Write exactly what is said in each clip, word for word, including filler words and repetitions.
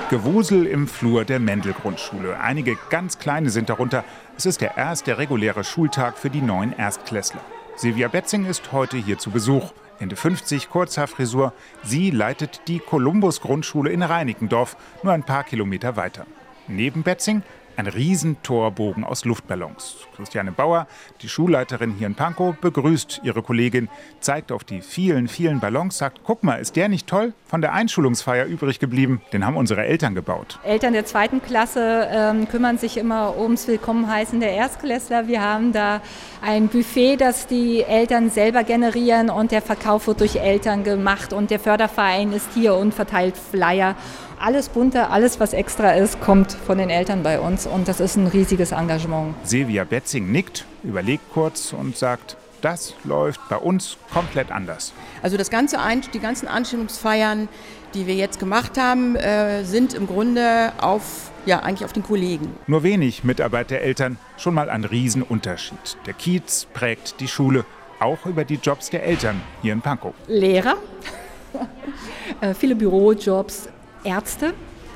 Gewusel im Flur der Mendel-Grundschule. Einige ganz Kleine sind darunter. Es ist der erste reguläre Schultag für die neuen Erstklässler. Silvia Betzing ist heute hier zu Besuch. Ende fünfzig, Kurzhaarfrisur. Sie leitet die Columbus-Grundschule in Reinickendorf, nur ein paar Kilometer weiter. Neben Betzing ein Riesentorbogen aus Luftballons. Christiane Bauer, die Schulleiterin hier in Pankow, begrüßt ihre Kollegin, zeigt auf die vielen, vielen Ballons, sagt, guck mal, ist der nicht toll? Von der Einschulungsfeier übrig geblieben, den haben unsere Eltern gebaut. Eltern der zweiten Klasse ähm, kümmern sich immer ums Willkommenheißen der Erstklässler. Wir haben da ein Buffet, das die Eltern selber generieren und der Verkauf wird durch Eltern gemacht und der Förderverein ist hier und verteilt Flyer. Alles bunte, alles was extra ist, kommt von den Eltern bei uns und das ist ein riesiges Engagement. Silvia Betzing nickt, überlegt kurz und sagt, das läuft bei uns komplett anders. Also das ganze Ein- die ganzen Einstellungsfeiern, die wir jetzt gemacht haben, äh, sind im Grunde auf, ja, eigentlich auf den Kollegen. Nur wenig Mitarbeit der Eltern, schon mal ein Riesenunterschied. Der Kiez prägt die Schule, auch über die Jobs der Eltern hier in Pankow. Lehrer, äh, viele Bürojobs, Ärzte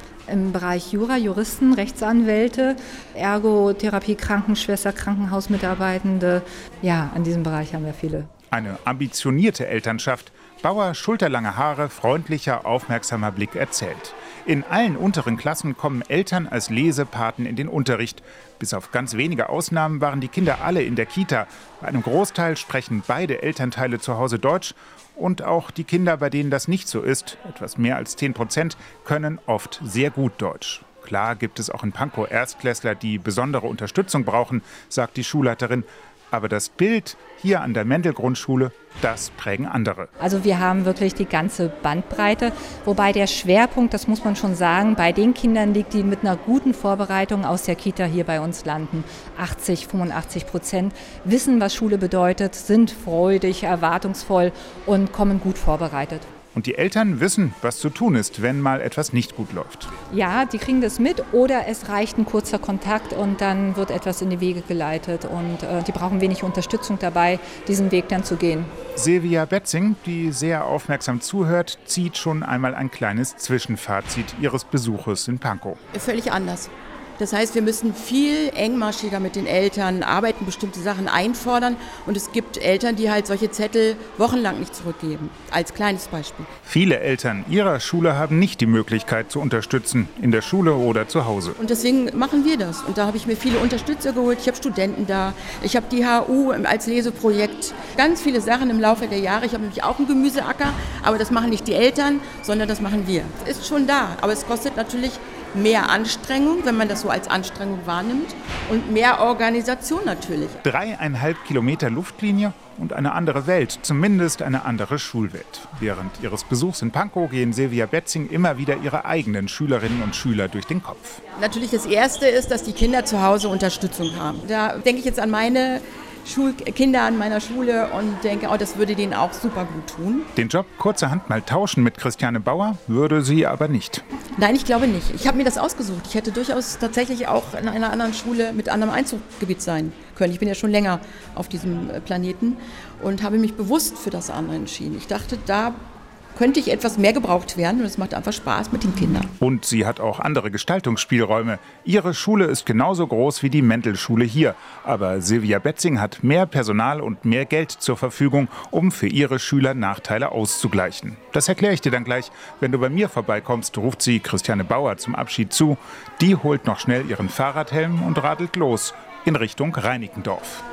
im Bereich Jura, Juristen, Rechtsanwälte, Ergotherapie, Krankenschwester, Krankenhausmitarbeitende. Ja, an diesem Bereich haben wir viele. Eine ambitionierte Elternschaft. Bauer, schulterlange Haare, freundlicher, aufmerksamer Blick erzählt. In allen unteren Klassen kommen Eltern als Lesepaten in den Unterricht. Bis auf ganz wenige Ausnahmen waren die Kinder alle in der Kita. Bei einem Großteil sprechen beide Elternteile zu Hause Deutsch. Und auch die Kinder, bei denen das nicht so ist, etwas mehr als zehn Prozent, können oft sehr gut Deutsch. Klar gibt es auch in Pankow Erstklässler, die besondere Unterstützung brauchen, sagt die Schulleiterin. Aber das Bild hier an der Mendel-Grundschule, das prägen andere. Also wir haben wirklich die ganze Bandbreite, wobei der Schwerpunkt, das muss man schon sagen, bei den Kindern liegt, die mit einer guten Vorbereitung aus der Kita hier bei uns landen. achtzig, fünfundachtzig Prozent wissen, was Schule bedeutet, sind freudig, erwartungsvoll und kommen gut vorbereitet. Und die Eltern wissen, was zu tun ist, wenn mal etwas nicht gut läuft. Ja, die kriegen das mit oder es reicht ein kurzer Kontakt und dann wird etwas in die Wege geleitet und äh, die brauchen wenig Unterstützung dabei, diesen Weg dann zu gehen. Silvia Betzing, die sehr aufmerksam zuhört, zieht schon einmal ein kleines Zwischenfazit ihres Besuches in Pankow. Völlig anders. Das heißt, wir müssen viel engmaschiger mit den Eltern arbeiten, bestimmte Sachen einfordern. Und es gibt Eltern, die halt solche Zettel wochenlang nicht zurückgeben. Als kleines Beispiel. Viele Eltern ihrer Schule haben nicht die Möglichkeit zu unterstützen, in der Schule oder zu Hause. Und deswegen machen wir das. Und da habe ich mir viele Unterstützer geholt. Ich habe Studenten da. Ich habe die H U als Leseprojekt. Ganz viele Sachen im Laufe der Jahre. Ich habe nämlich auch einen Gemüseacker. Aber das machen nicht die Eltern, sondern das machen wir. Es ist schon da. Aber es kostet natürlich mehr Anstrengung, wenn man das so als Anstrengung wahrnimmt und mehr Organisation natürlich. Dreieinhalb Kilometer Luftlinie und eine andere Welt, zumindest eine andere Schulwelt. Während ihres Besuchs in Pankow gehen Silvia Betzing immer wieder ihre eigenen Schülerinnen und Schüler durch den Kopf. Natürlich das Erste ist, dass die Kinder zu Hause Unterstützung haben. Da denke ich jetzt an meine Schulkinder an meiner Schule und denke, oh, das würde denen auch super gut tun. Den Job kurzerhand mal tauschen mit Christiane Bauer würde sie aber nicht. Nein, ich glaube nicht. Ich habe mir das ausgesucht. Ich hätte durchaus tatsächlich auch in einer anderen Schule mit anderem Einzugsgebiet sein können. Ich bin ja schon länger auf diesem Planeten und habe mich bewusst für das andere entschieden. Ich dachte, da könnte ich etwas mehr gebraucht werden und es macht einfach Spaß mit den Kindern. Und sie hat auch andere Gestaltungsspielräume. Ihre Schule ist genauso groß wie die Mendel-Schule hier. Aber Silvia Betzing hat mehr Personal und mehr Geld zur Verfügung, um für ihre Schüler Nachteile auszugleichen. Das erkläre ich dir dann gleich. Wenn du bei mir vorbeikommst, ruft sie Christiane Bauer zum Abschied zu. Die holt noch schnell ihren Fahrradhelm und radelt los in Richtung Reinickendorf.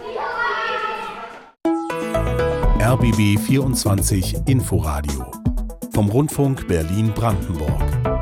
R B B vierundzwanzig Inforadio vom Rundfunk Berlin-Brandenburg.